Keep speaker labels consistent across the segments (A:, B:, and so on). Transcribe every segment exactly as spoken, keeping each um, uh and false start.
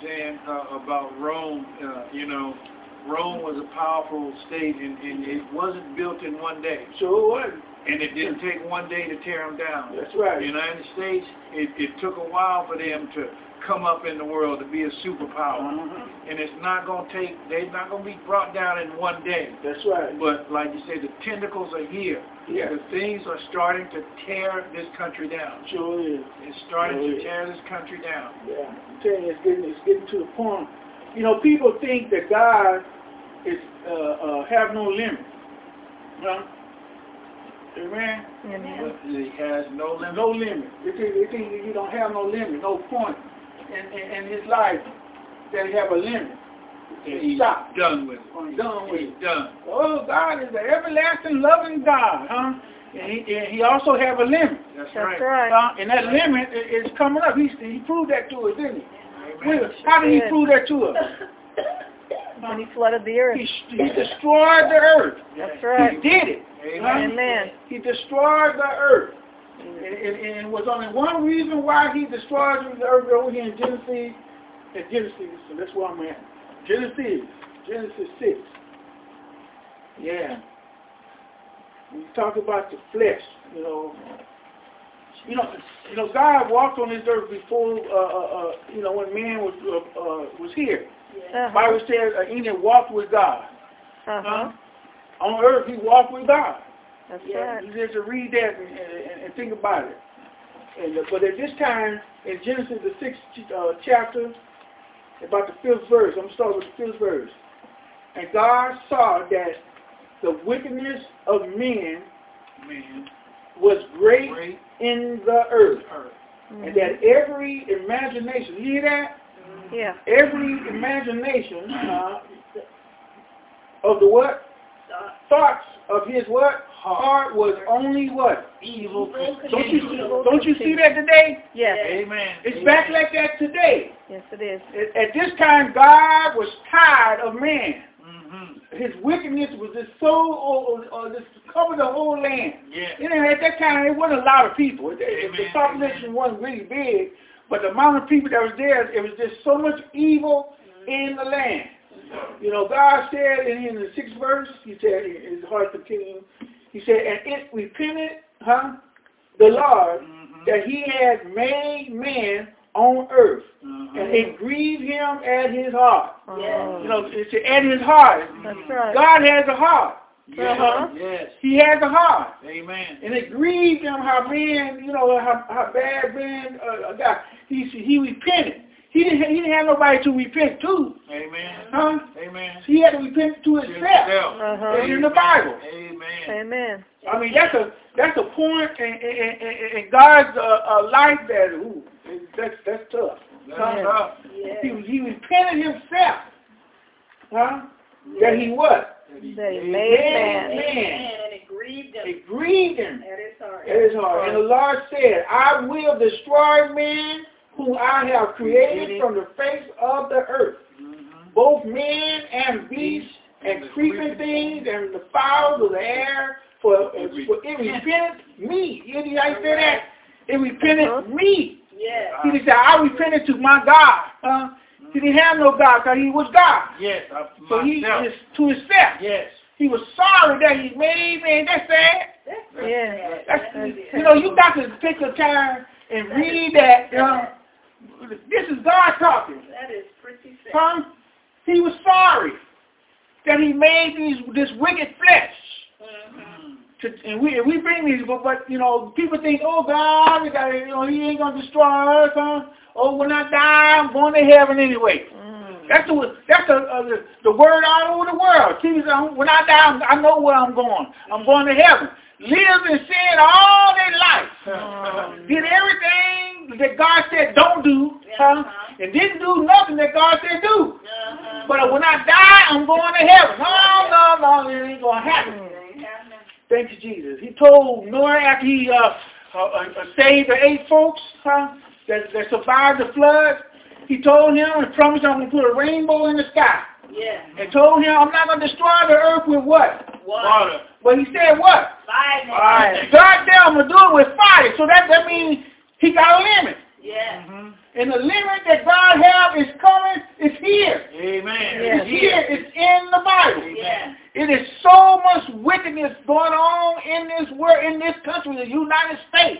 A: saying uh, about Rome, uh, you know, Rome was a powerful state, and, and it wasn't built in one day.
B: Sure it wasn't.
A: And it didn't take one day to tear them down.
B: That's right.
A: The United States, it, it took a while for them to come up in the world to be a superpower.
B: Uh-huh.
A: And it's not going to take, they're not going to be brought down in one day.
B: That's right.
A: But like you said, the tentacles are here.
B: Yeah.
A: The things are starting to tear this country down.
B: Sure is.
A: It's starting
B: Sure
A: to
B: is.
A: tear this country down.
B: Yeah. I'm telling you, it's getting, it's getting to the point. You know, people think that God is uh, uh, have no limit. Huh? Amen?
C: Amen.
A: But he has no limit.
B: No limit. They think, they think that he don't have no limit, no point in, in, in his life that he have a limit.
A: And he's
B: Stop.
A: done with it.
B: I'm done with
A: He's
B: it.
A: done.
B: Oh, God is an everlasting, loving God, huh? And he, and he also have a limit.
A: That's,
C: That's
A: right.
C: right.
B: Uh, and that limit i- is coming up. He, he proved that to us, didn't he?
A: Amen.
B: Well, how did he
C: Good.
B: prove that to us?
C: When he flooded the earth.
B: He, he destroyed the earth.
C: That's
B: He
C: right.
B: did it.
A: Amen.
C: Amen.
B: He destroyed the earth. And, and, and it was only one reason why he destroyed the earth over here in Genesis. In Genesis, so that's where I'm at. Genesis. Genesis six. Yeah. When you talk about the flesh, you know, you know, you know, God walked on this earth before, uh, uh, uh, you know, when man was uh, uh, was here.
C: Uh-huh.
B: Bible says uh, Enoch walked with God.
C: Uh-huh.
B: Huh? On earth, he walked with God.
C: That's
B: Yeah,
C: right.
B: you just to read that and, and, and think about it. And, uh, but at this time, in Genesis, the sixth uh, chapter, about the fifth verse, I'm going to start with the fifth verse. And God saw that the wickedness of men
A: Man.
B: was great,
A: Great
B: in the earth,
A: earth.
C: Mhm.
B: and that every imagination, you hear that?
C: Yeah.
B: Every imagination uh, of the what? Thoughts of his what? Heart was only what?
A: Evil.
B: Don't you see, don't you see that today?
C: Yes.
A: Amen.
B: It's
A: Amen.
B: back like that today.
C: Yes, it is.
B: At, at this time, God was tired of man.
A: Mm-hmm.
B: His wickedness was just so, or, or just covered the whole land.
A: Yeah.
B: You know, at that time, it wasn't a lot of people. It, it, the
A: Amen.
B: population wasn't really big, but the amount of people that was there, it was just so much evil in the land. You know, God said in, in the sixth verse, he said, in his heart continuing, he said, and it repented, huh, the Lord,
A: Mm-hmm.
B: that he had made man on earth,
A: Mm-hmm.
B: and it grieved him at his heart.
C: Oh.
B: You know, it's at his heart.
C: That's right.
B: God has a heart.
A: Yes.
C: Uh-huh.
A: Yes.
B: He has a heart.
A: Amen.
B: And it grieved him how man, you know, how, how bad man uh, got. He he repented. He didn't he didn't have nobody to repent to.
A: Amen.
B: Huh?
A: Amen.
B: He had to repent to himself.
A: Yourself.
C: Uh-huh.
B: It's in the Bible.
A: Amen.
C: Amen.
B: I mean, that's a that's a point in, in, in, in God's uh, uh, life that ooh, that's that's tough.
A: That's
B: Huh?
A: tough.
B: He he repented himself. Huh? That he what?
C: That he made
B: Man.
C: man.
D: And it grieved him
B: It grieved him.
D: at his heart.
B: It is hard. And the Lord said, I will destroy men whom I have created from the face of the earth,
A: Mm-hmm.
B: both men and beasts, and creeping things, and the fowls of the air, for, for it repented me. You hear how he said that? It repented me.
D: Yeah.
B: He said, I repented to my God. Huh? He didn't have no God because he was God.
A: Yes. I,
B: So he
A: myself.
B: is to himself.
A: Yes.
B: He was sorry that he made man. That's sad.
C: Yeah.
B: That's, you know, you got to take your time and read that. You know, this is God talking.
D: That is pretty sad.
B: Huh? He was sorry that he made these this wicked flesh.
D: Mm-hmm.
B: To, and we and we bring these, but, but you know, people think, oh God, we got, you know, he ain't gonna destroy us, huh? Oh, when I die, I'm going to heaven anyway.
C: Mm.
B: That's the that's the, uh, the the word all over the world. People say, when I die, I'm, I know where I'm going. I'm going to heaven. Lived in sin all their life.
C: Mm.
B: Did everything that God said don't do, huh?
D: Uh-huh.
B: And didn't do nothing that God said do.
D: Uh-huh.
B: But when I die, I'm going to heaven. No, no, no, it ain't going to happen.
D: It ain't happening.
B: Thank you, Jesus. He told Noah after he uh, uh, uh, saved the eight folks huh, that, that survived the flood, he told him and promised I'm going to put a rainbow in the sky.
D: Yeah.
B: And told him I'm not going to destroy the earth with what?
D: Water.
B: But he said what?
D: Fire.
A: Fire.
B: God said I'm going to do it with fire. So that, that means he got a limit.
D: Yeah.
A: Mm-hmm.
B: And the limit that God has is coming United States.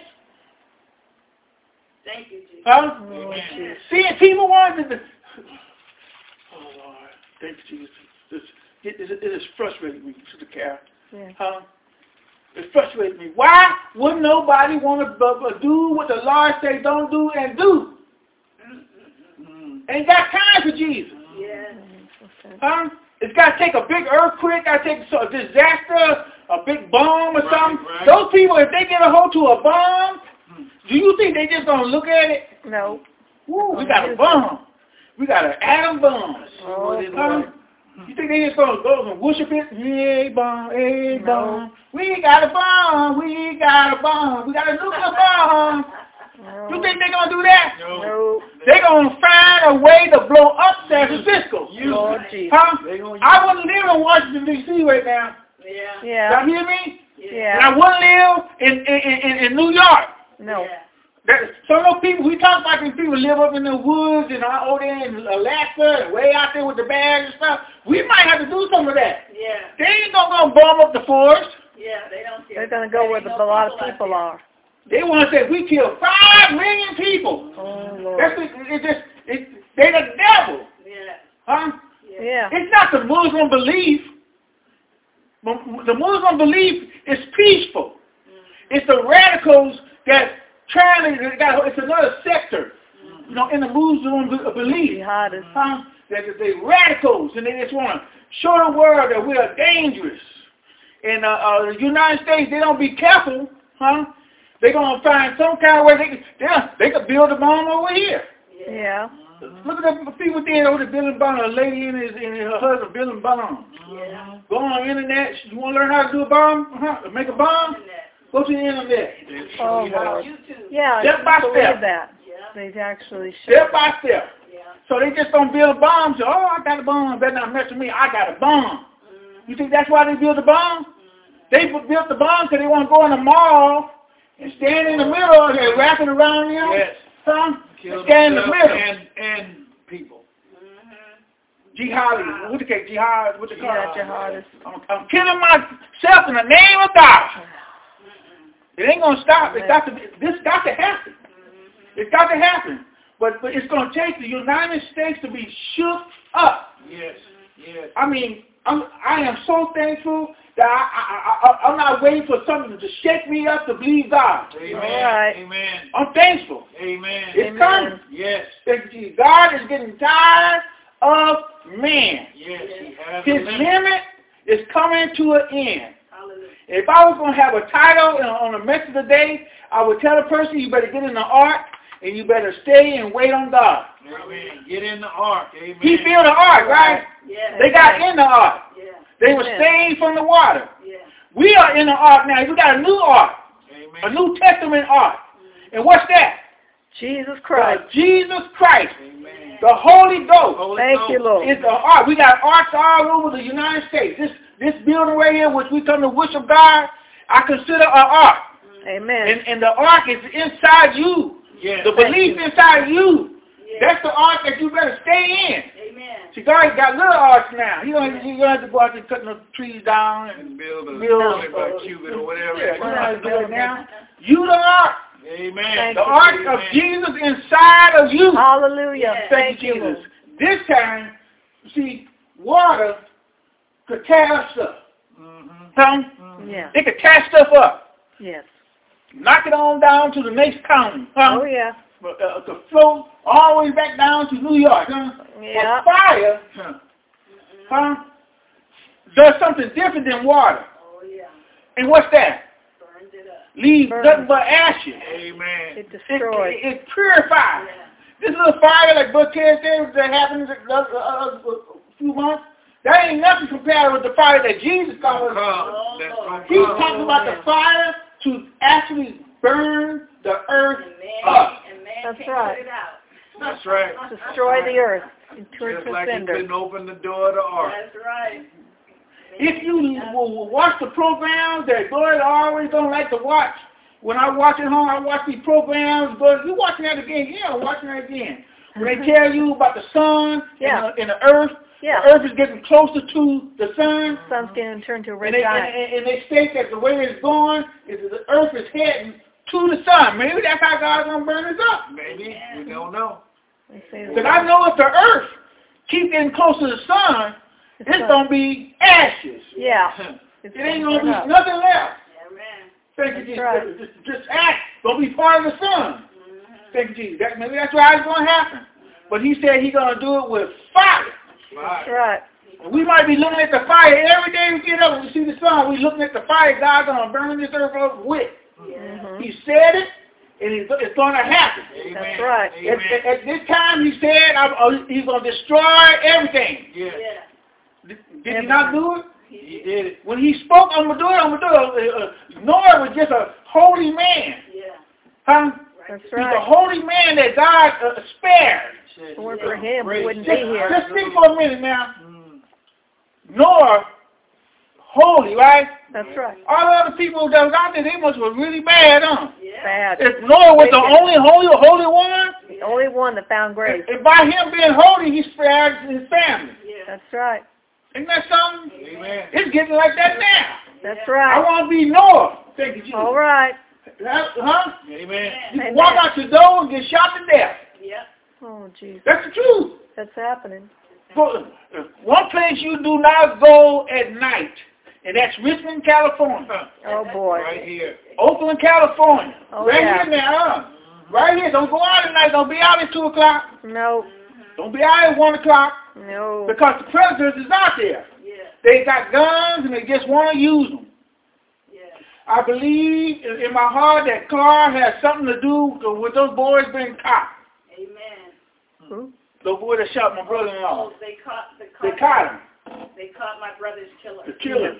D: Thank you, Jesus.
B: Huh?
C: Oh, Jesus.
B: Seeing people wanting to, oh Lord, thank you, Jesus. This, it, it, it is frustrating me, Sister Carol.
C: Yeah.
B: Huh? It frustrates me. Why would nobody want to do what the Lord say don't do and do?
A: Mm.
B: Ain't got time for Jesus.
D: Yes.
B: Huh? It's got to take a big earthquake, got to take a disaster, a big bomb or
A: Right,
B: something.
A: right.
B: Those people, if they get a hold to a bomb, do you think they just going to look at it?
C: No.
B: Woo, we got a bomb. We got an atom bomb.
C: Oh,
B: Huh? You think they just going to go and worship it? Hey, bomb, hey,
C: No.
B: bomb. We got a bomb. We got a bomb. We got a nuclear bomb.
C: No.
B: You think they're going to do that?
A: No.
C: No.
B: They're going to find a way to blow up San Francisco.
C: Lord Jesus.
B: Huh?
A: They gonna use
B: I wouldn't live in Washington, D C right now.
D: Yeah.
C: Yeah.
B: Y'all hear me? And
C: Yeah.
B: I wouldn't live in, in, in, in New York.
C: No.
D: Yeah.
B: That, some of those people, we talk about these people live up in the woods and out there in Alaska and way out there with the bags and stuff. We might have to do some of that.
D: Yeah.
B: They ain't gonna go bomb up the forest.
D: Yeah. They don't care.
C: They're going to go where the, a lot of people are.
B: They want to say we killed five million people.
C: Oh, Lord.
B: That's it, it just it, they the devil,
D: Yeah.
B: huh?
C: Yeah.
B: It's not the Muslim belief. The Muslim belief is peaceful. It's the radicals that trying to, it's another sector, you know, in the Muslim belief.
C: Jihadists.
B: Huh? That they radicals, and they just want to show the world that we are dangerous. And uh, uh, the United States, they don't be careful, huh? They're going to find some kind of way they can, yeah, they could build a bomb over here.
C: Yeah.
B: Look at the people there over the building bomb, a lady and, his, and her husband building bombs.
D: Yeah.
B: Go on the internet. You want to learn how to do a bomb? Huh? Make a bomb? Go to the internet.
C: Oh, Lord.
D: YouTube.
C: Yeah,
B: Step
C: I
B: by
C: can
B: step.
C: believe that.
D: Yeah.
C: They actually show.
B: Step by step.
D: Yeah.
B: So they just don't build a bomb. So, oh, I got a bomb. Better not mess with me. I got a bomb.
D: Mm-hmm.
B: You think that's why they built the bomb? They built the bomb because they want to go in the mall and stand in the middle and they're wrapping around you.
A: Yes.
B: Huh?
A: Kill
B: And stand in the
A: themselves
B: middle.
A: and, and people.
B: Jihad. What you call it? Jihad? What you call
C: Yeah,
B: it?
C: jihadists.
B: I'm, I'm killing myself in the name of God. It ain't gonna stop. It got to be, this got to happen. It's got to happen. But but it's gonna take the United States to be shook up.
A: Yes. Yes.
B: I mean, I'm, I am so thankful that I, I, I, I'm not waiting for something to shake me up to believe God.
A: Amen.
C: All right.
A: Amen.
B: I'm thankful.
A: Amen.
B: It's
C: Amen.
B: coming.
A: Yes.
B: Thank you, Jesus. God is getting tired of man.
A: Yes. He has
B: His
A: a limit.
B: limit is coming to an end.
D: Hallelujah.
B: If I was going to have a title on the message of the day, I would tell the person, you better get in the ark and you better stay and wait on God.
A: Amen. Get in the ark. Amen.
B: He built an ark, right?
D: Yeah.
B: They got in the ark.
D: Yeah.
B: They were
C: Amen.
B: saved from the water.
D: Yeah.
B: We are in the ark now. We got a new ark, a
A: Amen.
B: New Testament ark. And what's that?
C: Jesus
B: Uh,
C: Christ.
B: Jesus Christ,
A: Amen.
B: the Holy Ghost.
A: Holy
C: Thank
A: Ghost.
C: you, Lord.
B: It's the ark. We got arks all over the United States. This this building right here, which we come to worship God, I consider an ark.
C: Amen.
B: And, and the ark is inside you.
A: Yes.
B: The belief inside you.
D: Yeah.
B: That's the ark that you better stay in.
D: Amen.
B: See, God got little arks now. You don't, you don't have to go out there cutting the trees down and
A: And build a
B: build
A: building by
B: uh,
A: cubit or whatever.
B: Yeah, you don't have to do it now. You the ark.
A: Amen.
C: Thank
B: The
C: you,
B: ark
A: Amen.
B: of Jesus inside of you.
C: Hallelujah.
D: Yeah.
B: Thank
C: Thank
B: you,
C: you,
B: Jesus.
C: Lord.
B: This time, see, water could tear stuff.
A: Mhm.
B: Huh?
C: Yeah.
B: It could tear stuff up.
C: Yes.
B: Knock it on down to the next county. Huh?
C: Oh, yeah.
B: But, uh, to flow all the way back down to New York. Huh?
C: Yeah.
B: But fire,
A: Huh.
B: huh, does something different than water.
D: Oh, yeah.
B: And what's that?
D: Burned it up.
B: Leaves
C: Burn.
B: nothing but ashes.
A: Amen.
C: It
B: It,
C: destroys.
B: it, it purifies.
D: Yeah.
B: This little fire like Bud Ted said that happened a, a, a, a few months, that ain't nothing compared with the fire that Jesus
A: Gonna
B: called.
A: come. That's gonna
B: He's
A: come.
B: talking about the fire to actually burn the earth
D: And man,
B: up.
D: and man
C: That's
D: can't
C: right.
D: put it out.
A: That's right.
C: Destroy the earth. It turns
A: Just
C: to
A: like he
C: cinder.
A: couldn't open the door of the ark.
D: That's right.
B: If you will watch the programs that Gloria always don't like to watch, when I watch at home, I watch these programs, but you watching that again, yeah, I'm watching that again. When they tell you about the sun
C: Yeah.
B: and, the, and the earth,
C: Yeah.
B: the earth is getting closer to the sun,
C: Sun's getting turned to a red
B: and they, and,
C: giant.
B: and- and they state that the way it's going is that the earth is heading to the sun. Maybe that's how God's going to burn us up.
A: Maybe. We don't know.
C: They say
B: Because I know if the earth keep getting close to the sun,
C: It's
B: it's
C: not-
B: going to be ashes.
C: Yeah.
B: It ain't going to be nothing left.
D: Amen.
B: Thank you, Jesus.
C: That's right.
B: Just, just act. Don't be part of the sun.
D: Mhm.
B: Thank you, Jesus. That, maybe that's why it's going to happen. But he said he's going to do it with fire.
C: That's right.
B: And we might be looking at the fire every day we get up and we see the sun. We're looking at the fire God's going to burn this earth up with.
C: Mhm.
B: He said it, and it's, it's going to happen.
A: Amen.
C: That's right.
B: At,
A: Amen.
B: at, at this time, he said I'm, uh, he's going to destroy everything.
A: Yeah.
D: Yeah.
B: Did, did he not do it?
A: He did it.
B: When he spoke, I'm going to do it, I'm going to do it. Uh, uh, Noah was just a holy man.
D: Yeah.
B: Huh?
C: That's
B: He's a
C: right.
B: holy man that God uh, spared.
A: Said
C: If it weren't
A: he
C: for
A: was
C: him, we
A: great.
C: wouldn't be
B: Just,
C: here.
B: just think for a minute now.
A: Mm.
B: Noah, holy, right?
C: That's right.
B: All the other people that was out there, they must have really bad, huh?
D: Yeah.
C: Bad.
B: If Noah was the
C: Wicked.
B: only holy, holy one,
C: The only one that found grace.
B: and by him being holy, he spared his family.
D: Yeah.
C: That's right.
B: Isn't that something?
A: Amen.
B: It's getting like that now.
C: That's
B: I
C: right.
B: want to be Noah. Thank you, Jesus.
C: All right.
B: That- huh?
A: Amen.
B: You can
C: Amen.
B: walk out your door and get shot to death.
D: Yeah.
C: Oh, Jesus.
B: That's the truth.
C: That's happening.
B: Go- uh, One place you do not go at night, and that's Richmond, California.
C: Oh, boy.
A: Right here.
B: Oakland, California.
C: Oh,
B: right
C: yeah.
B: here now, huh? Right here. Don't go out at night. Don't be out at two o'clock.
C: No.
B: Don't be out at one o'clock.
C: No.
B: Because the predators is out there.
D: Yeah.
B: They got guns and they just want to use them.
D: Yeah.
B: I believe in in my heart that Clark has something to do with those boys being caught.
D: Amen.
C: Who?
B: Those boys that shot my brother-in-law.
D: Oh, they caught the
B: They caught him.
D: They caught my brother's killer.
B: The killers.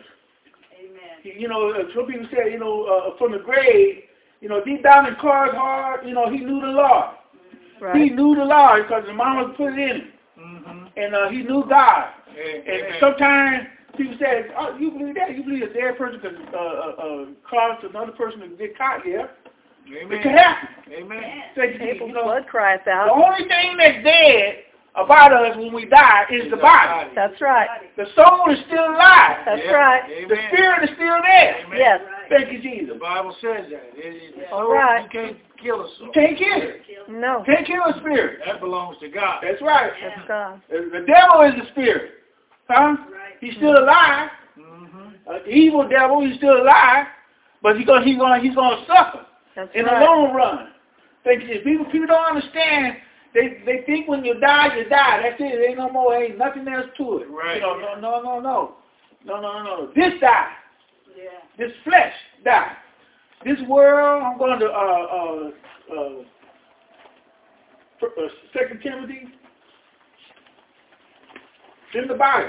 D: Amen.
B: You know, uh, some people say, you know, uh, from the grave, you know, deep down in Clark's heart, you know, he knew the Lord. He
C: Right.
B: knew the Lord because his mama put it in him.
A: Mm-hmm.
B: And uh, he knew God. And
A: Amen.
B: sometimes people say, oh, you believe that? You believe a dead person could uh, uh, uh, cause another person to get caught? Yeah. It can
A: Amen.
B: happen.
A: Amen.
B: Thank you,
C: Abel's
B: you know,
C: blood cries
B: the
C: out.
B: only thing that's dead about us when we die is the body.
C: That's right.
B: The soul is still alive.
C: That's
A: Yeah.
C: right.
B: The
A: Amen.
B: spirit is still there.
A: Amen.
C: Yes.
B: Thank you,
A: The
B: Jesus.
A: Bible says that. It, it, the
C: All
A: soul,
C: right.
A: you can't kill a soul.
B: You can't kill it.
C: No.
B: Can't kill a spirit.
A: That belongs to God.
B: That's right.
C: That's God.
B: The devil is the spirit. Huh?
D: Right.
B: He's still alive.
A: Mm-hmm.
B: An evil devil, he's still alive. But he's gonna, he's gonna, he's gonna suffer
C: That's
B: in the
C: right.
B: long run. Thank you. People, people don't understand. They, they think when you die, you die. That's it. There ain't no more. Ain't nothing else to it.
A: Right.
B: You know, no, no, no, no, no, no, no. This die.
D: Yeah.
B: This flesh die. This world. I'm going to uh, uh, uh, uh, Second Timothy. In the Bible.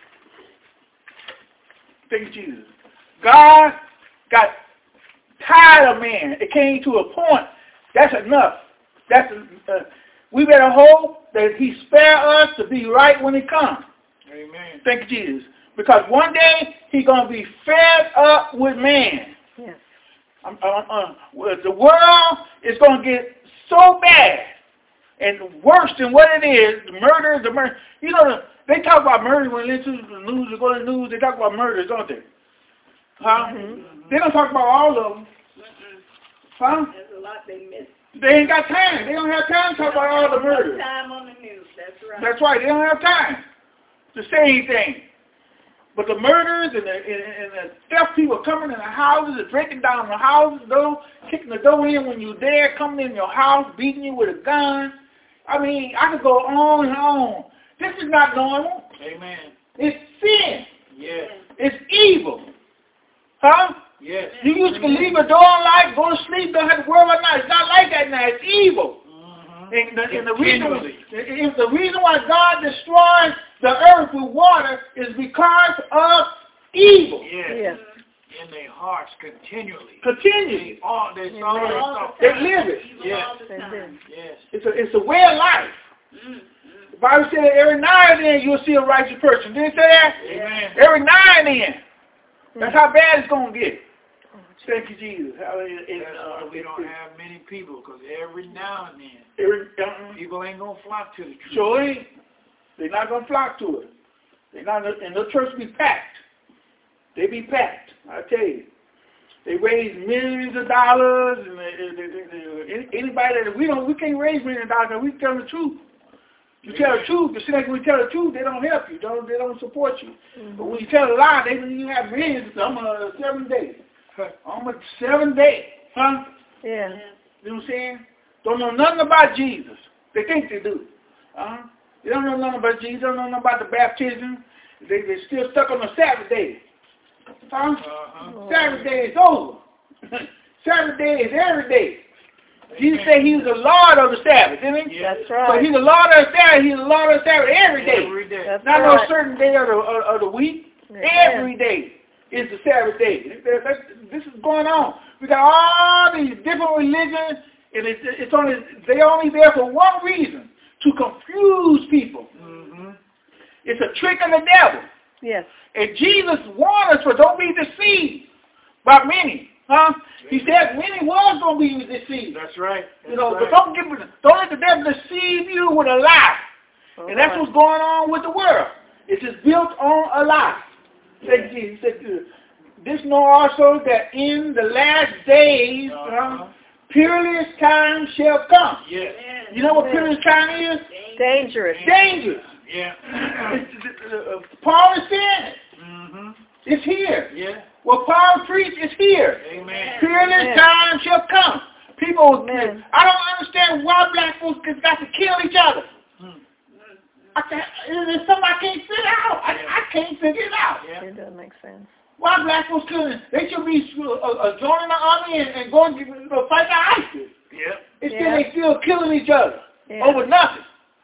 B: Thank you, Jesus. God got tired of man. It came to a point. That's enough. That's uh, we better hope that He spare us to be right when He comes.
A: Amen.
B: Thank you, Jesus. Because one day He's gonna be fed up with man.
C: Yes.
B: Um, uh, uh, well, the world is gonna get so bad and worse than what it is. The murder, the murder. You know, the, they talk about murder when they listen to the news. They go to the news. They talk about murders, don't they? Huh?
C: Mhm.
B: They don't talk about all of them.
D: Mm-mm.
B: Huh?
D: There's a lot they miss.
B: They ain't got time. They don't have time to talk about all the murders.
D: Time on the news. That's right.
B: That's right. They don't have time to say anything. But the murders and the, and, and the theft people coming in the houses and breaking down the houses, door, kicking the door in when you're there, coming in your house, beating you with a gun. I mean, I could go on and on. This is not normal.
A: Amen.
B: It's sin.
A: Yes.
B: It's evil. Huh?
A: Yes.
B: You used to leave a door unlocked, go to sleep, don't have to worry about night. It's not like that now. It's evil.
A: Mm-hmm.
B: And the, and the reason,
A: Continually.
B: if the reason why God destroys the earth with water is because of evil.
A: Yes.
C: Yes.
A: In their hearts continually.
B: Continually.
A: They all they
C: Amen.
A: saw
D: All
A: stuff.
D: the
B: They
D: time.
B: live it.
D: Evil
A: Yes.
D: all the
C: They
D: time.
C: do.
A: Yes.
B: It's a, it's a way of life.
D: Mm-mm.
B: The Bible said that every now and then you'll see a righteous person. Didn't it say that?
A: Amen.
B: Every now and then. That's how bad it's going to get. Thank you, Jesus. Hallelujah. And,
A: That's
B: uh,
A: why we don't have many people, because every now and then
B: every, uh,
A: people ain't gonna flock to the truth.
B: sure ain't. They're not going to flock to it. They're not, and the church be packed. They be packed, I tell you. They raise millions of dollars, and they, they, they, they, anybody that we don't, we can't raise millions of dollars. We tell the truth. You tell the truth. It seems like when you tell the truth, they don't help you. Don't they don't support you. Mm-hmm. But when you tell a lie, they when you have millions. I'm a seven days. I'm a seven days, huh?
C: Yeah.
B: You know what I'm saying? Don't know nothing about Jesus. They think they do. Uh-huh. They don't know nothing about Jesus. They don't know nothing about the baptism. They they still stuck on the Sabbath day. Huh? Uh-huh. Sabbath day is over. Sabbath day is every day. Jesus said he was the Lord of the Sabbath, didn't he?
C: That's right.
B: So he's the Lord of the Sabbath. He's the Lord of the Sabbath every day.
A: Every day.
C: That's
B: Not
C: right.
B: no certain day of the, of, of the week.
C: Yeah.
B: Every day is the Sabbath day. This is going on. We got all these different religions, and it's, it's only they're only there for one reason: to confuse people. Mm-hmm. It's a trick of the devil.
C: Yes.
B: And Jesus warned us for don't be deceived by many. Huh? He said many was going to be deceived.
A: That's right. That's
B: you know,
A: right.
B: but don't give, don't let the devil deceive you with a lie.
C: All
B: and that's
C: right.
B: what's going on with the world. It's just built on a lie.
C: Yeah.
B: He said, this know also that in the last days,
A: uh-huh.
B: uh, peerless time shall come.
A: Yes.
B: You know what peerless time is?
C: Dangerous.
B: Dangerous.
A: Yeah.
B: It's, uh, Paul is saying it.
A: Mm-hmm.
B: It's here.
A: Yeah.
B: What Paul preached is here.
A: Amen.
B: Peerless
C: Amen.
B: time shall come. People,
C: Amen.
B: I don't understand why black folks got to kill each other.
A: Hmm.
B: I can't, it's something I can't figure out. I, I can't figure it out.
A: Yeah.
C: It doesn't make sense.
B: Why black folks couldn't? They should be uh, uh, joining the army and, and going to you know, fight the ISIS.
A: Yeah.
B: Instead,
C: Yeah.
B: they still killing each other
C: Yeah.
B: over nothing.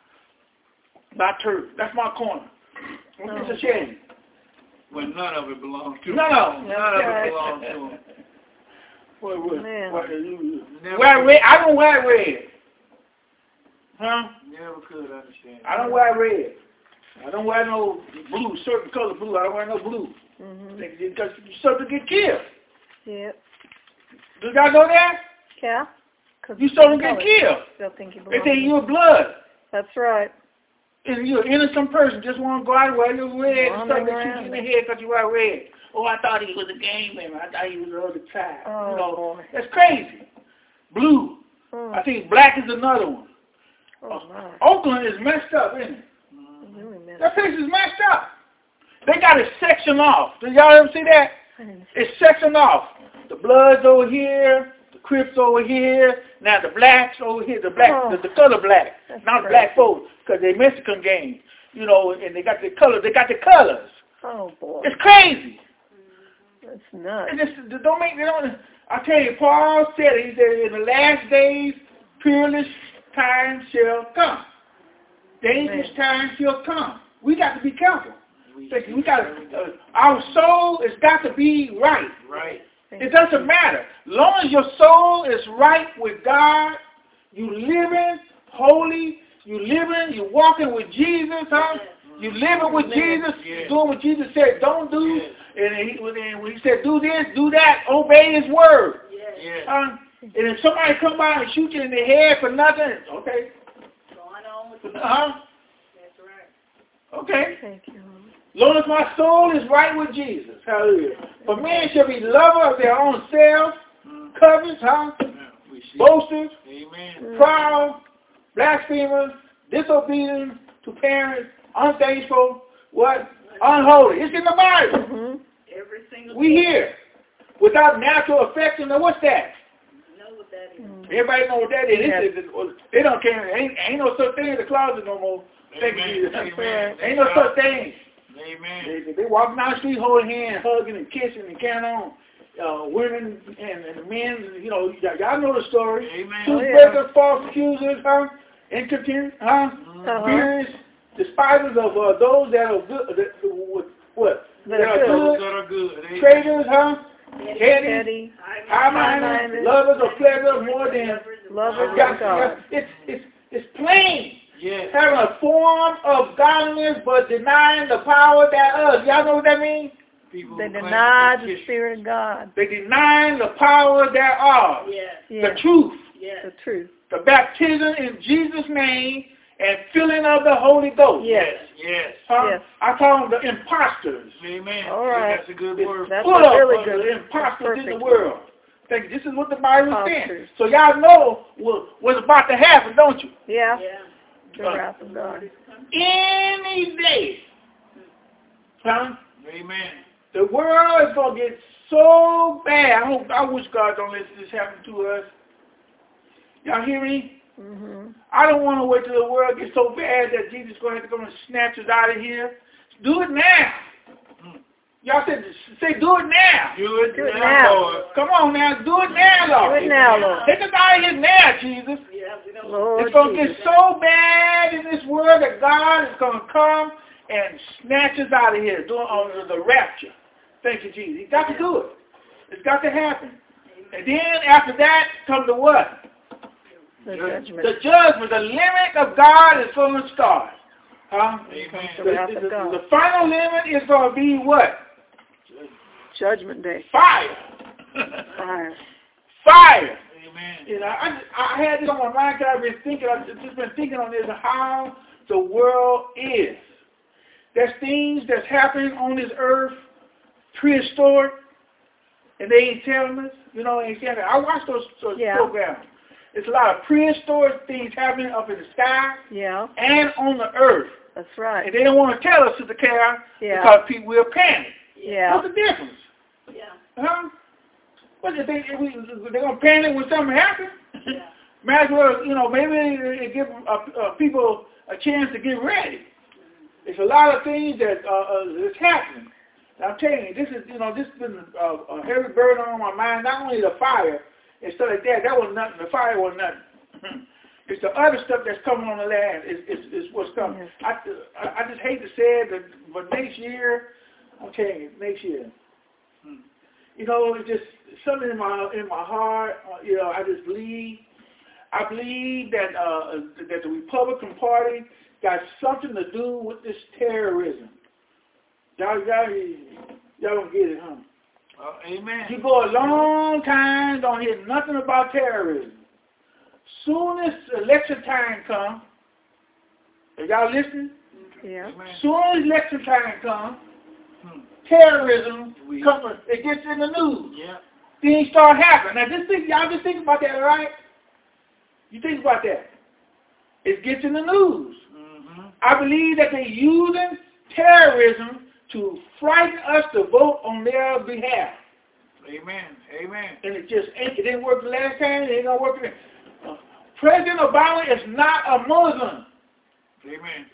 B: Not true. That's my corner.
C: No.
B: It's a shame.
A: Well, none of it belongs to him.
B: No, no.
A: None
C: That's
A: of
C: right.
A: it belongs to him.
B: What, what,
C: Man.
B: what, you,
A: Never
B: wear
A: could-
B: red. I don't wear red. Huh?
A: Never could understand.
B: I don't wear red. I don't wear no blue, certain color blue. I don't wear no blue.
C: Mm-hmm.
B: Because you're starting to get killed.
C: Yep.
B: Do y'all know that?
C: Yeah. Cause
B: You starting to get killed.
C: They'll think you
B: They
C: belong.
B: say you're blood.
C: That's right.
B: And you're an innocent person. Just want to go out and wear your red and stuff
C: Running
B: that shoot
C: around.
B: you in the head because you wear red. Oh, I thought he was a game member. I thought he was the other tribe.
C: Oh,
B: you know,
C: boy.
B: that's crazy. Blue.
C: Mm.
B: I think black is another one.
C: Oh, my.
B: Oakland is messed up, isn't it?
C: Really messed
B: That place is messed up. They got it sectioned off. Did y'all ever see that?
C: I didn't see
B: It's sectioned off. The Bloods over here, the Crips over here, now the blacks over here, the black,
C: Oh.
B: the, the color black,
C: That's
B: not
C: crazy.
B: black folks, because they Mexican gang, you know, and they got the color, they got the colors.
C: Oh, boy.
B: It's crazy.
C: That's nuts.
B: And this, don't make, they don't, I tell you, Paul said it, he said, in the last days, peerless time shall come. Dangerous
C: Man.
B: time shall come. We got to be careful. We got uh, our soul has got to be right.
A: Right.
B: It doesn't matter. As long as your soul is right with God, you living holy, you living, you walking with Jesus, huh? You living with Jesus,
A: Yeah.
B: doing what Jesus said don't do.
A: Yeah.
B: And he, when he said do this, do that, obey his word.
A: Yeah.
B: Huh? And if somebody come by and shoot you in the head for nothing, okay.
D: Going on with the
B: Huh?
D: That's right.
B: Okay.
C: Thank you.
B: Long as my soul is right with Jesus. Hallelujah. For men shall be lovers of their own selves, covetous, huh?
A: Yeah, we see.
B: Boasters,
A: Amen.
B: proud, blasphemers, disobedient to parents, unthankful, what? Unholy. It's in the Bible.
C: Mm-hmm.
D: Every single
B: We here. Without natural affection. Now what's that?
D: know what that is.
C: Mm-hmm.
B: Everybody know what that is.
C: Yeah.
B: It's- it's- They don't care. Ain't, ain't no such thing in the closet no more. Thank you,
A: Amen.
B: Jesus.
A: Amen.
B: Ain't no such thing.
A: Amen.
B: They, they walking down the street holding hands, hugging and kissing and carrying on. Uh, women and, and the men, you know, y- y'all know the story.
A: Amen.
C: Oh,
B: Truth
C: yeah.
B: breakers, false accusers, huh? Incontinent, huh?
C: Uh-huh.
B: Fears, despisers of uh, those that are good, that, what, what?
C: That are
A: Those
B: good,
A: that are good. Amen.
B: traitors, huh? Heady,
C: Eddie,
B: high-minded,
C: high-minded,
B: lovers of pleasure more than
C: lovers of
B: God.
C: God.
B: It's, it's, it's plain.
A: Yes.
B: Having a form of godliness but denying the power thereof. Y'all know what that means?
A: People
C: They
A: who claim
C: deny
A: to be
C: the
A: Christians.
C: Spirit of God.
B: They denying the power thereof.
D: Yes.
C: Yes.
B: The truth.
D: Yes.
C: The truth.
B: The baptism in Jesus' name and filling of the Holy Ghost.
C: Yes.
A: Yes.
B: Huh?
C: Yes.
B: I call them the imposters.
A: Amen.
C: All right.
A: That's a good word.
C: That's
B: Full
C: a
B: of
C: really
B: of
C: good.
B: the imposters in the
C: perfect.
B: world. Think this is what the Bible is saying.
C: Imposters.
B: So y'all know what, what's about to happen, don't you?
C: Yeah.
D: Yeah.
C: The wrath of God.
B: Any day, huh?
A: Amen.
B: The world is gonna get so bad. I hope, I wish God don't let this happen to us. Y'all hear me?
C: Mm-hmm.
B: I don't want to wait till the world gets so bad that Jesus is going to have to come and snatch us out of here. Do it now. Y'all said, say, do it now.
A: Do it,
C: Do it
A: now,
C: now.
A: Lord.
B: Come on now, do it now, Lord.
C: Do it now, Lord.
B: Take us out of here now, Jesus.
D: Yeah, we don't
C: Lord
B: It's going to
C: Jesus.
B: get so bad in this world that God is going to come and snatch us out of here, doing on the rapture. Thank you, Jesus. He's got to do it. It's got to happen. And then after that comes the what?
C: The judgment.
B: The judgment. The limit of God is going to start. Huh?
A: Amen.
C: The
B: The,
C: wrath
B: the-
C: of God.
B: the final limit is going to be what?
C: Judgment day.
B: Fire.
C: Fire.
A: Amen.
B: Fire. You know, I, I had this on my mind because I've been thinking, I've just been thinking on this, how the world is. There's things that's happening on this earth, prehistoric, and they ain't telling us. You know, they ain't telling us. I watch those, those
C: Yeah.
B: programs. It's a lot of prehistoric things happening up in the sky
C: Yeah.
B: and on the earth.
C: That's right.
B: And they don't want to tell us, Sister Karen,
C: Yeah.
B: because people will panic.
C: Yeah.
B: What's the difference?
D: Yeah.
B: Huh? What do you think? We, they're going to panic when something happens?
D: Yeah.
B: Might as well, you know, maybe it give uh, uh, people a chance to get ready. It's a lot of things that uh, uh, is happening. I'm telling you, this is, you know, this has been a, a heavy burden on my mind. Not only the fire and stuff like that, that was nothing. The fire was nothing. It's the other stuff that's coming on the land is, is, is what's coming.
C: Yes.
B: I, I, I just hate to say it, but, but next year, I'm telling you, next year, you know, it's just something in my in my heart. Uh, you know, I just believe. I believe that uh, that the Republican Party got something to do with this terrorism. Y'all, y'all, y'all don't get it, huh?
A: Uh, amen.
B: You go a long time, don't hear nothing about terrorism. Soon as election time comes, are y'all listening?
C: Yeah.
A: Amen.
B: Soon as election time comes,
A: Hmm.
B: terrorism
A: We-
B: comes. It gets in the news.
A: Yeah.
B: Things start happening. Now, just think, y'all just think about that, all right? You think about that. It gets in the news.
A: Mm-hmm.
B: I believe that they're using terrorism to frighten us to vote on their behalf.
A: Amen. Amen.
B: And it just ain't, it didn't work the last time, it ain't gonna work again. Uh, President Obama is not a Muslim.
A: Amen.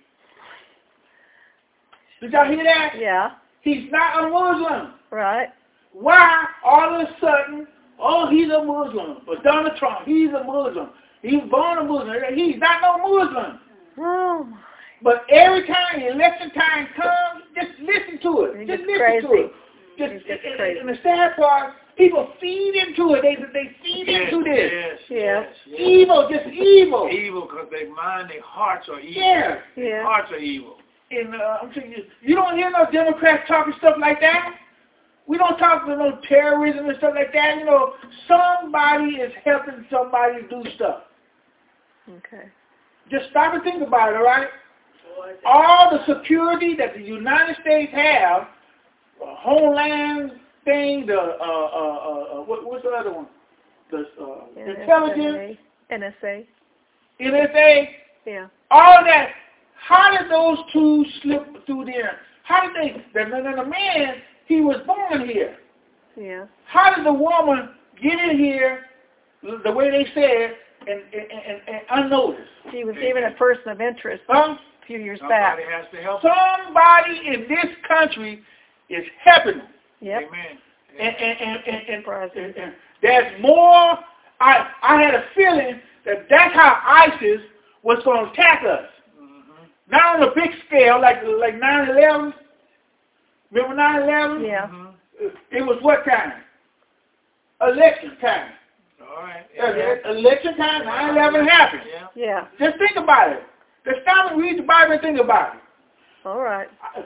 B: Did y'all hear that?
C: Yeah.
B: He's not a Muslim.
C: Right.
B: Why all of a sudden, oh, he's a Muslim. But Donald Trump, he's a Muslim. He was born a Muslim. He's not no Muslim.
C: Oh my.
B: But every time election time comes, just listen to it.
C: It
B: Just
C: gets
B: listen
C: crazy.
B: to it. Just,
C: It gets
B: and-
C: crazy.
B: and the sad part, people feed into it. They they feed
A: Yes,
B: into this.
A: yes,
C: Yeah.
A: yes, yes.
B: Evil, just evil.
A: Evil because their mind, their hearts are evil.
B: Yeah.
A: Their
C: Yeah.
A: hearts are evil.
B: And uh, I'm telling you, you don't hear no Democrats talking stuff like that. We don't talk about no terrorism and stuff like that. You know, somebody is helping somebody do stuff.
C: Okay.
B: Just stop and think about it, all right?
D: Boy,
B: All the security that the United States have, uh, Homeland thing, the, uh, uh, uh, what, what's the other one? The uh, intelligence,
C: N S A.
B: N S A,
C: Yeah.
B: all that. How did those two slip through there? How did they, the, the, the man, he was born here.
C: Yeah.
B: How did the woman get in here, the way they said, and, and, and, and unnoticed?
C: She was even a person of interest
B: Huh?
C: a few years back.
A: Somebody has to help.
B: Somebody in this country is helping them.
C: Yep.
A: Amen.
B: And, and, and, and, and,
C: Surprising.
B: and, and there's more. I, I had a feeling that that's how ISIS was going to attack us.
A: Mm-hmm.
B: Not on a big scale like like nine eleven. Remember nine eleven?
C: Yeah.
A: Mm-hmm.
B: It was what time? Election time.
A: All right.
B: Uh, Election time, nine eleven happened.
A: Yeah.
C: Yeah.
B: Just think about it. Just stop and read the Bible and think about it.
C: All right.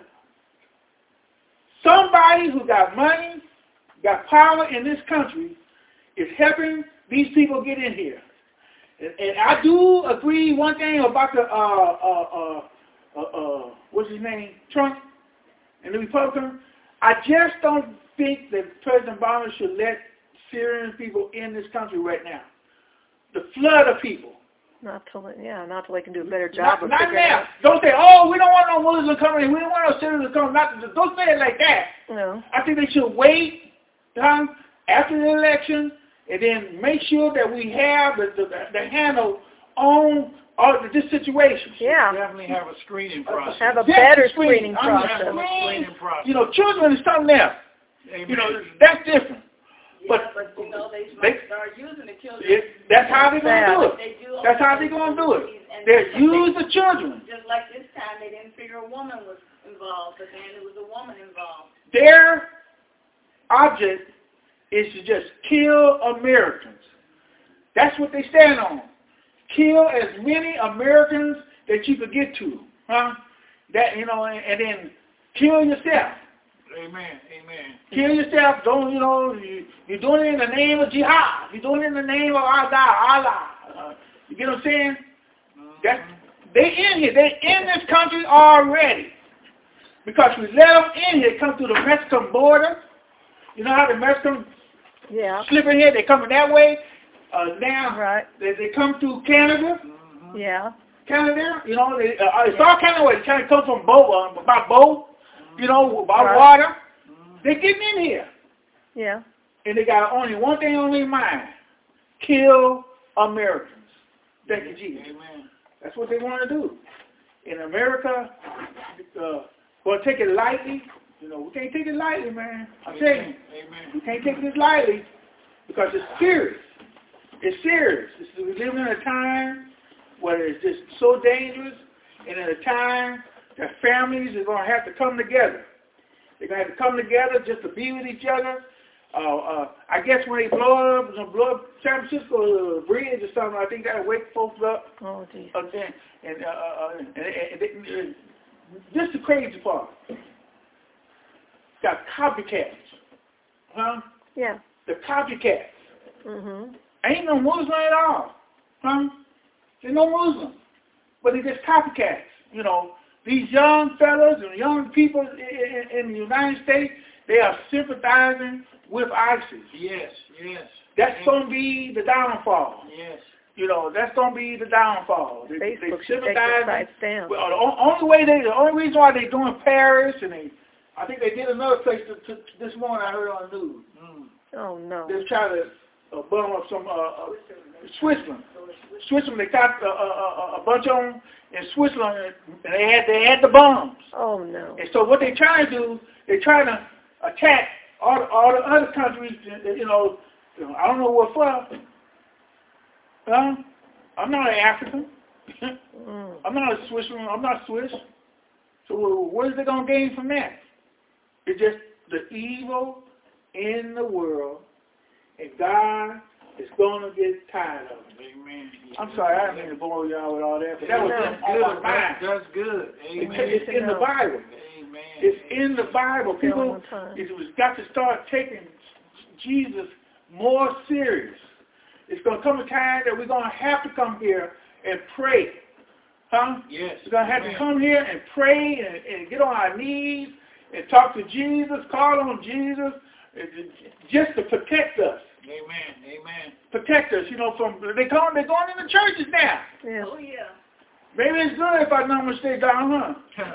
B: Somebody who got money, got power in this country, is helping these people get in here. And, and I do agree one thing about the, uh, uh, uh, uh, uh, what's his name, Trump and the Republican. I just don't think that President Obama should let Syrian people in this country right now. The flood of people.
C: Not till, yeah, not till they can do a better job
B: Not,
C: of
B: not
C: figuring
B: now.
C: out.
B: Don't say, oh, we don't want no Muslims coming in. We don't want no Syrians coming. Not, don't say it like that.
C: No.
B: I think they should wait um, after the election and then make sure that we have the, the, the handle on all of this situation.
C: Yeah.
A: Definitely have a screening process.
C: Have a
B: Just
C: better
B: screening.
C: screening
B: I mean,
C: process.
A: Have a screening process.
B: You know, children is something else.
A: Amen.
B: You know, that's different.
D: Yeah,
B: But,
D: but you know, they
B: they,
D: might start using the children.
B: it, that's how they're going to do it.
D: They do
B: That's how they're going to do it. They use the children.
D: Just like this time, they didn't figure a woman was involved, but then it was a woman involved.
B: Their object is to just kill Americans. That's what they stand on. Kill as many Americans that you could get to, huh? That, you know, and, and then kill yourself.
A: Amen. Amen.
B: Kill yourself. Don't, you know, you, you're doing it in the name of jihad. You're doing it in the name of Allah. Allah. Uh, you get what I'm saying? That, they in here. They in this country already. Because we let them in here, come through the Mexican border. You know how the Mexicans
C: Yeah.
B: slip in here? They coming that way. Uh, now,
C: Right.
B: they, they come through Canada.
C: Yeah.
B: Canada, you know, they, uh, it's all kind of way. They kind of come from boat, uh, by boat, you know, by
C: Right.
B: water. They getting in here.
C: Yeah.
B: And they got only one thing on their mind. Kill Americans. Thank you, Jesus.
A: Amen.
B: That's what they want to do. In America, uh, we'll take it lightly. You know, we can't take it lightly, man. I'm telling you.
A: Amen.
B: We can't take this lightly because it's serious. It's serious. It's, we live in a time where it's just so dangerous, and in a time that families are going to have to come together. They're going to have to come together just to be with each other. Uh, uh, I guess when they blow up, you know, blow up San Francisco uh, bridge or something, I think that'll wake folks up.
C: Oh, geez.
B: Uh, and and, uh, uh, and, and, and, and this is the crazy part. Got copycats, huh?
C: Yeah.
B: The copycats.
C: Mhm.
B: Ain't no Muslim at all, huh? There's no Muslim, but they're just copycats. You know, these young fellas and young people in, in, in the United States, they are sympathizing with ISIS.
A: Yes. Yes.
B: That's going to be the downfall.
A: Yes.
B: You know, that's going to be the downfall. They, they
C: Facebook should take their
B: sympathizing.
C: sites down.
B: Well, the o- only way they, the only reason why they're doing Paris, and they, I think they did another place to, to, this morning. I heard on the news.
A: Mm.
C: Oh, no.
B: They're trying to uh, bum up some uh, uh, Switzerland. Switzerland, they got uh, uh, a bunch of them in Switzerland, and they had they had the bombs.
C: Oh, no.
B: And so what they're trying to do, they're trying to attack all the, all the other countries. You know, I don't know what for. Huh? I'm not an African.
C: Mm.
B: I'm not a Switzerland. I'm not Swiss. So what is they gonna gain from that? It's just the evil in the world, and God is gonna get tired of it.
A: Amen.
B: I'm sorry, I didn't mean to bore y'all with all that, but that was
C: No.
B: just on my mind.
A: That's good.
B: It's,
A: Amen.
B: it's in the Bible.
A: Amen.
B: It's in the Bible.
C: Tell
B: People,
C: them time.
B: it's it's got to start taking Jesus more serious. It's going to come a time that we're going to have to come here and pray. Huh?
A: Yes.
B: We're going to have
A: Amen.
B: to come here and pray and, and get on our knees and talk to Jesus, call on Jesus, just to protect us.
A: Amen. Amen.
B: Protect us, you know, from, they call, they're going into churches now.
C: Yeah.
D: Oh, yeah.
B: Maybe it's good if our numbers stay down, huh?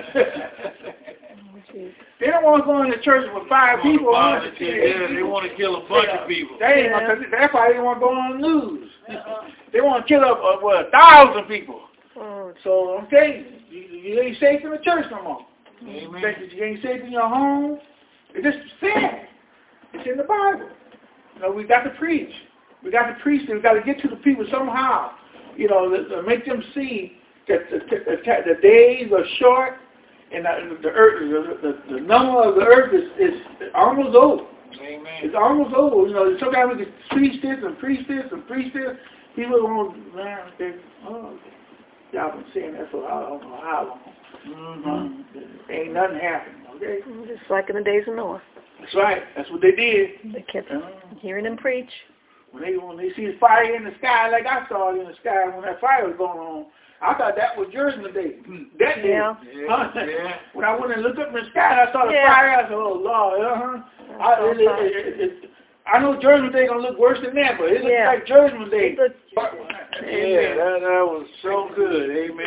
C: Oh, geez.
B: They don't want to go into church with five
A: They
B: people.
A: wanna
B: huh?
A: kill- yeah, they want to kill a bunch of people.
B: They ain't
C: Yeah.
B: gonna, that's why they don't want to go on the news.
D: Uh-uh.
B: They want to kill up uh, what, a thousand people.
C: Oh,
B: So I'm telling you, you, you ain't safe in the church no more.
A: Amen.
B: You ain't safe in your home. It's just sad. It's in the Bible. You know, we got to preach. We got to preach. We got to get to the people somehow. You know, to, to make them see that the, the, the days are short, and the, the earth, the, the, the number of the earth is, is almost over.
A: Amen.
B: It's almost over. You know, sometimes we can preach this and preach this and preach this. People won't, man, they, oh, y'all been saying that for I don't know how long.
A: Mm-hmm.
B: Um, ain't nothing happening, okay?
C: just like in the days of Noah.
B: That's right. That's what they did.
C: They kept
B: Uh,
C: hearing him preach.
B: when they when they see the fire in the sky, like I saw it in the sky when that fire was going on, I thought that was Judgment Day. That day,
C: Yeah.
B: huh?
A: Yeah.
B: When I went and looked up in the sky, and I saw the
C: Yeah.
B: fire. I said, "Oh Lord, uh-huh." I, it, it, it, it, I know Judgment Day gonna look worse than that, but it looks
C: Yeah.
B: like Judgment Day.
C: It looks-
B: But-
A: Yeah, that, that was so good. Amen.